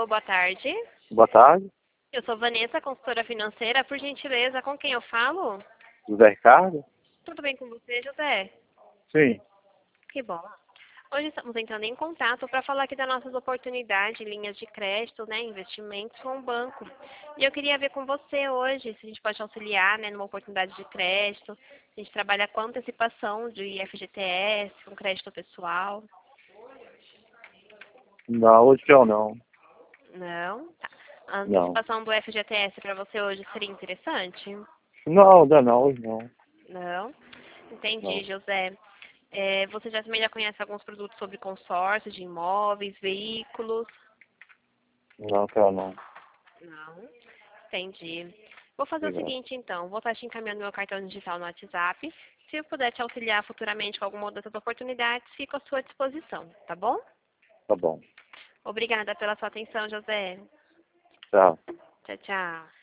boa tarde. Boa tarde, Eu sou Vanessa, consultora financeira. Por gentileza, com quem eu falo? José Ricardo? Tudo bem com você, José? Sim. Que bom. Hoje estamos entrando em contato para falar aqui das nossas oportunidades, linhas de crédito, né, investimentos com o banco. E eu queria ver com você hoje se a gente pode auxiliar, né, numa oportunidade de crédito. A gente trabalha com antecipação de FGTS, com crédito pessoal. Não, hoje eu não. Não? Tá. A Não. antecipação do FGTS para você hoje seria interessante? Não, ainda não, hoje não. Não? Entendi, Não. José. Você já também já conhece alguns produtos sobre consórcio de imóveis, veículos? Não, quero não. Não. Entendi. Vou fazer o Obrigado. seguinte, então. Vou estar te encaminhando meu cartão digital no WhatsApp. Se eu puder te auxiliar futuramente com alguma dessas oportunidades, fico à sua disposição, tá bom? Tá bom. Obrigada pela sua atenção, José. Tchau. Tchau, tchau.